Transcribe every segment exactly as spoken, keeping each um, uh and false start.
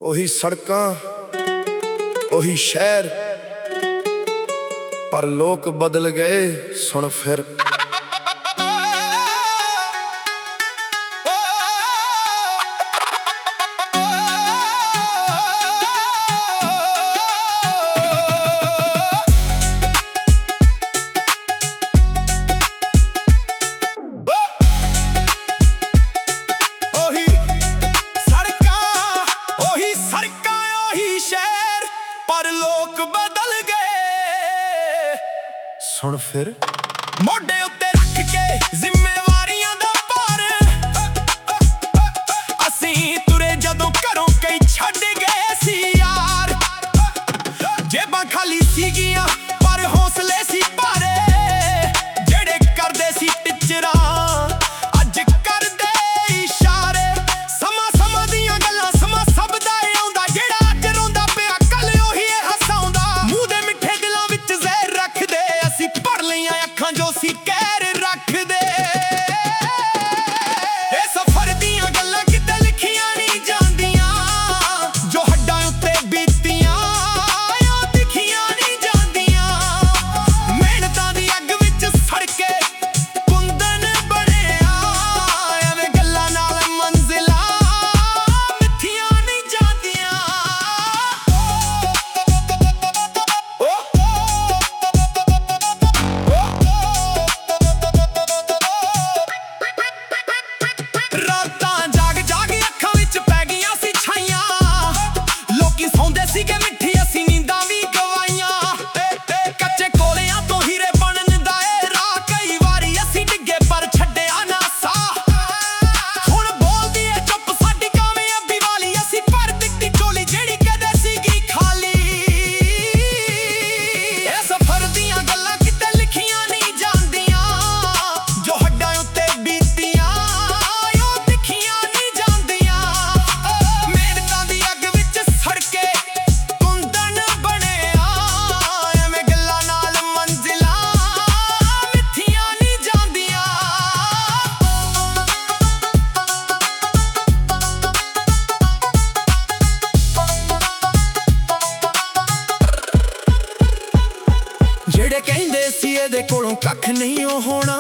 ਉਹੀ ਸੜਕਾਂ ਉਹੀ ਸ਼ਹਿਰ, ਪਰ ਲੋਕ ਬਦਲ ਗਏ ਸੁਣ ਫਿਰ। पर लोग बदल गए सुन फिर। मोढे उत्ते रख के जिम्मेवारियां दा भार असीं तुरे जदों घरों कई छड्ड गए सी यार। जेबां खाली सीगियां पर हौसले सी भारे, जेड़े करदे सी टिचरां अज करदे इशारे। समा समा दियां गल्लां समा सब दा आउंदा, जेड़ा अज रोंदा पिया कल ओही हसाउंदा। मूंह दे मिठे दिलां विच ज़हर रख दे, असीं पढ़ लईआं अखां जो सी कहर रख दे। ए सफर दियां गल्लां किते लिखियां नहीं जांदियां, जो हड्डां उत्ते बीतियां ओ दिखियां नहीं जांदियां। मेहनतां दी अग विच सड़ के कुंदन बणिया, एवें गल्लां नाल मंजिलां मिठियां नहीं जांदियां। रातां जाग जाग अखां विच पै गईयां सी छाइयां, लोकी सौंदे सीगे मिठी असीं नींदां भी गवाइयां। कच्चे कोलियां तो हीरे बनन दा ए राह, कई वारी असीं डिगे पर छड्डिया ना साह। हुण बोलदी ए चुप साडी कामयाबी वाली, असीं भर दित्ती झोली जेड़ी कदे सीगी खाली। ए सफर दियां गल्लां किते लिखियां नहीं जांदियां, जो हड्डां उत्ते बीतियां ओ दिखियां नहीं जांदियां। मेहनतां दी अग विच सड़ के कुंदन बणिया, एवें गल्लां नाल मंजिलां मिठियां नहीं जांदियां। जेड़े कहिंदे सी इहदे कोलों कख नहीं ओ होना,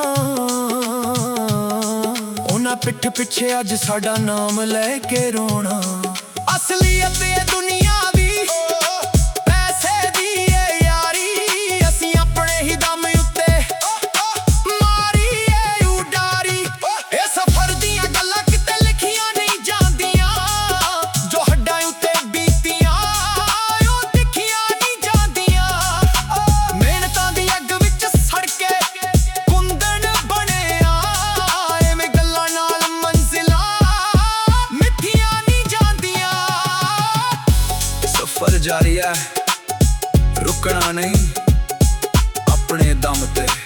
उन्हां पिठ पिछे अज साडा नाम लैके रोना। असलीयत ए दुनिया दी पैसे दी ए यारी, असीं अपने ही दम उत्ते मारी ए उडारी। ए सफर दियां गल्लां किते लिखियां नहीं जांदियां, जो हड्डां उत्ते बीतियां ओ दिखियां नहीं जांदियां। मेहनतां दी अग विच सड़ के कुंदन बणिया, एवें गल्लां नाल मंजिलां मिठियां नहीं जांदियां। सफर जारी है रुकना नहीं अपने दम ते।